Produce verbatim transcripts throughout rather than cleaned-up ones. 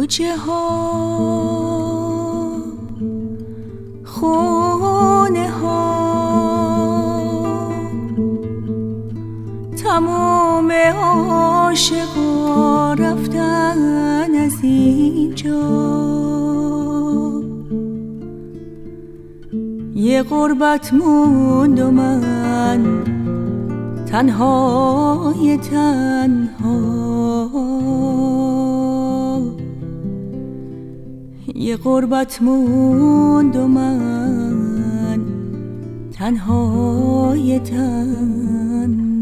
کوچه ها، خونه ها، تمام عاشقا رفتن از اینجا. یه غربت موند و من تنهای تنها. یه غربت موند و من تنهای تنها.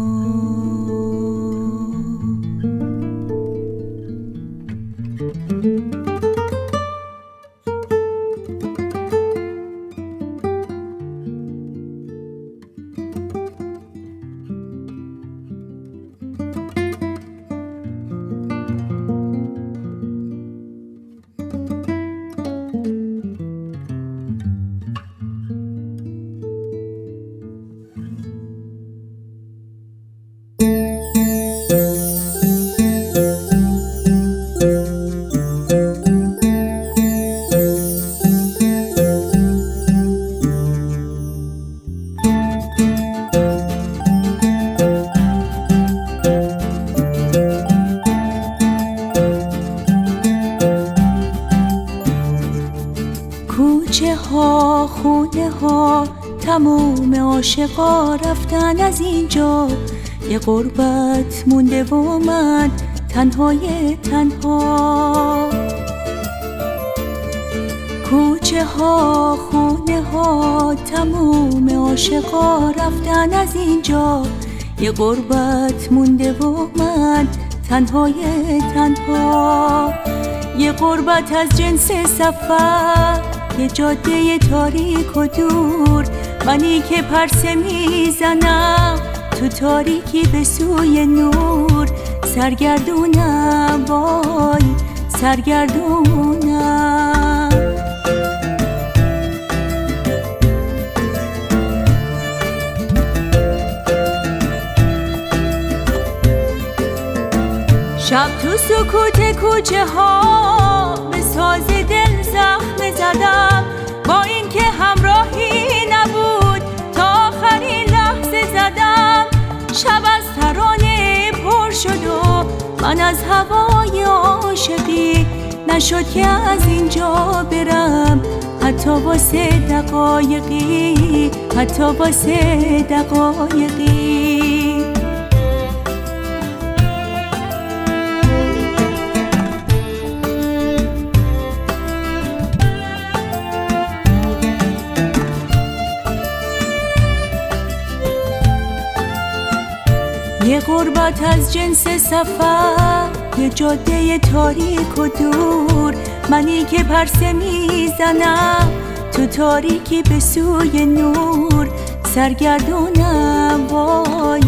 کوچه ها، خونه ها، تموم عاشقا رفتن از اینجا. یه غربت مونده و من تنهای تنها. کوچه ها، خونه ها، تموم عاشقا رفتن از اینجا. یه غربت مونده و من تنهای تنها. یه غربت از جنس سفر، یه جاده تاریک و دور، منی که پرسه میزنم تو تاریکی به سوی نور. سرگردونم وای سرگردونم. شب تو سکوت کوچه ها به ساز دل زخم زدم. با این که همراهی نبود تا آخرین لحظه زدم. شب از ترانه پر شد و من از هوای عاشقی نشد که از اینجا برم، حتی واسه دقایقی، حتی واسه دقایقی. یه غربت از جنس سفر، یه جاده تاریک و دور، منی که پرسه میزنم تو تاریکی به سوی نور. سرگردونم وای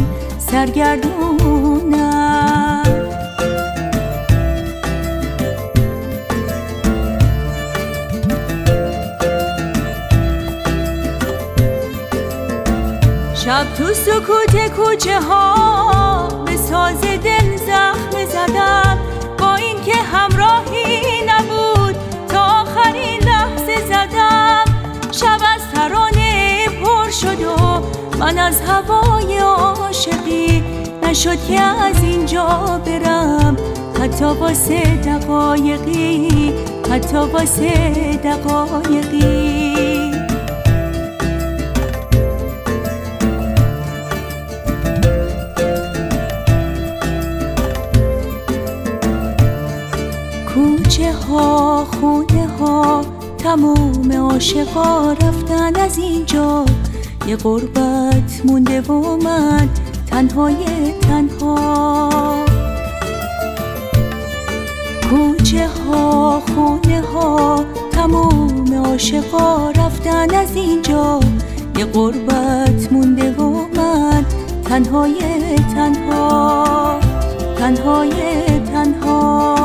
سرگردونم. شب تو سکوت کوچه ها به ساز دل زخم زدم. با این که همراهی نبود تا آخرین لحظه زدم. شب از ترانه پر شد و من از هوای عاشقی نشد که از اینجا برم، حتی واسه دقایقی، حتی واسه دقایقی. کوچه ها، خونه ها، تموم عاشقا رفتن از اینجا. یه غربت مونده و من تنهای تنها. کوچه ها، خونه ها، تموم عاشقا رفتن از اینجا. یه غربت مونده و من تنهای تنها، تنهای تنها.